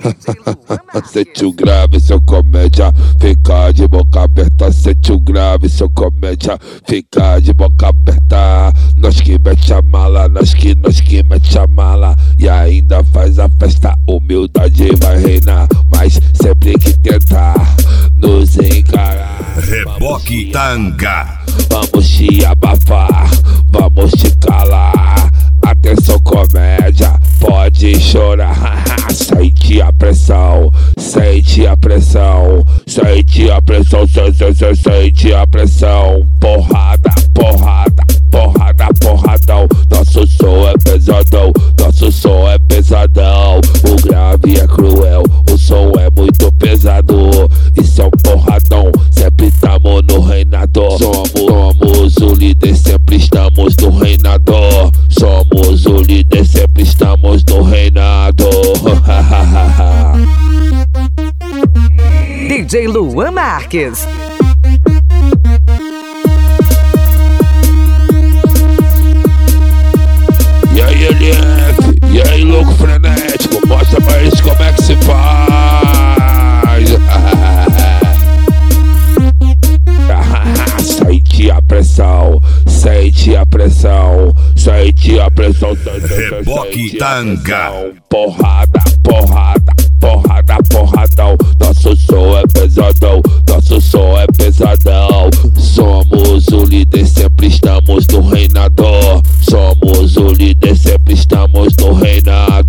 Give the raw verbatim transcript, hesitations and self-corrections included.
Sente o grave, seu comédia, fica de boca aberta. Sente o grave, seu comédia, fica de boca aberta. Nós que mete a mala, nós que, nós que mete a mala. E ainda faz a festa, humildade vai reinar. Mas sempre que tentar nos encarar. Reboque Tanga. Vamos te abafar, vamos te calar. Atenção comédia, pode chorar. Sente a pressão, sente a pressão, sente a pressão, sente a pressão. Porrada, porrada, porrada, porradão. Nosso som é pesadão, nosso som é pesadão. O grave é cruel, o som é muito pesado. Isso é um porradão, sempre tamo no reinador. Somos, somos o líder, sempre estamos no reinador. Somos o líder, sempre estamos no reinador. D J Luan Marques. E aí, L F? E aí, louco frenético? Mostra pra eles como é que se faz. Sente a pressão, sente a pressão, sente a pressão. Reboque Tanga. Porrada, porrada, porrada, porradão. Nosso som é pesadão, nosso som é pesadão. Somos o líder, sempre estamos no reinador. Somos o líder, sempre estamos no reinador.